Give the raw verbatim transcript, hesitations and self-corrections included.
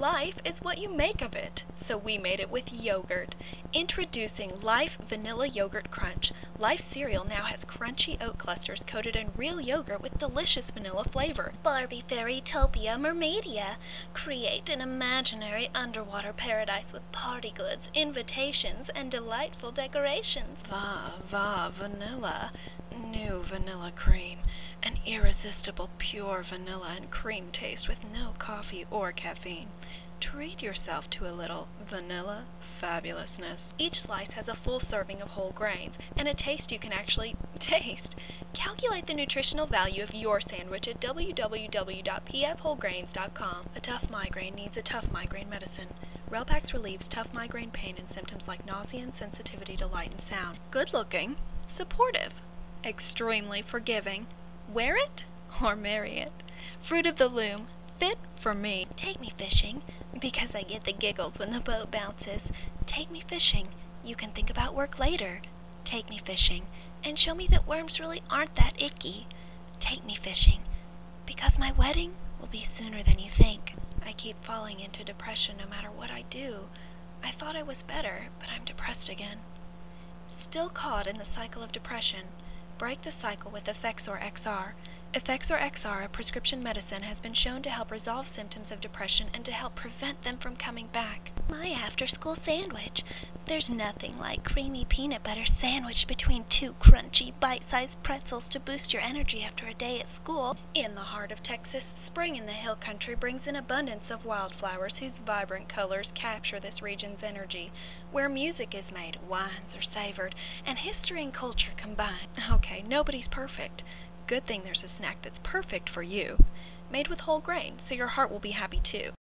Life is what you make of it, so we made it with yogurt. Introducing Life Vanilla Yogurt Crunch. Life cereal now has crunchy oat clusters coated in real yogurt with delicious vanilla flavor. Barbie Fairytopia Mermaidia. Create an imaginary underwater paradise with party goods, invitations, and delightful decorations. Va, va, vanilla. New vanilla cream. An irresistible pure vanilla and cream taste with no coffee or caffeine. Treat yourself to a little vanilla fabulousness. Each slice has a full serving of whole grains and a taste you can actually taste. Calculate the nutritional value of your sandwich at w w w dot p f whole grains dot com. A tough migraine needs a tough migraine medicine. Relpax relieves tough migraine pain and symptoms like nausea and sensitivity to light and sound. Good looking, supportive, extremely forgiving. Wear it or marry it. Fruit of the Loom, fit for me. Take me fishing, because I get the giggles when the boat bounces. Take me fishing, you can think about work later. Take me fishing, and show me that worms really aren't that icky. Take me fishing, because my wedding will be sooner than you think. I keep falling into depression no matter what I do. I thought I was better, but I'm depressed again. Still caught in the cycle of depression. Break the cycle with Effexor X R. Effexor X R, a prescription medicine, has been shown to help resolve symptoms of depression and to help prevent them from coming back. My after-school sandwich. There's nothing like creamy peanut butter sandwiched between two crunchy, bite-sized pretzels to boost your energy after a day at school. In the heart of Texas, spring in the hill country brings an abundance of wildflowers whose vibrant colors capture this region's energy. Where music is made, wines are savored, and history and culture combine. Okay, nobody's perfect. Good thing there's a snack that's perfect for you. Made with whole grain, so your heart will be happy too.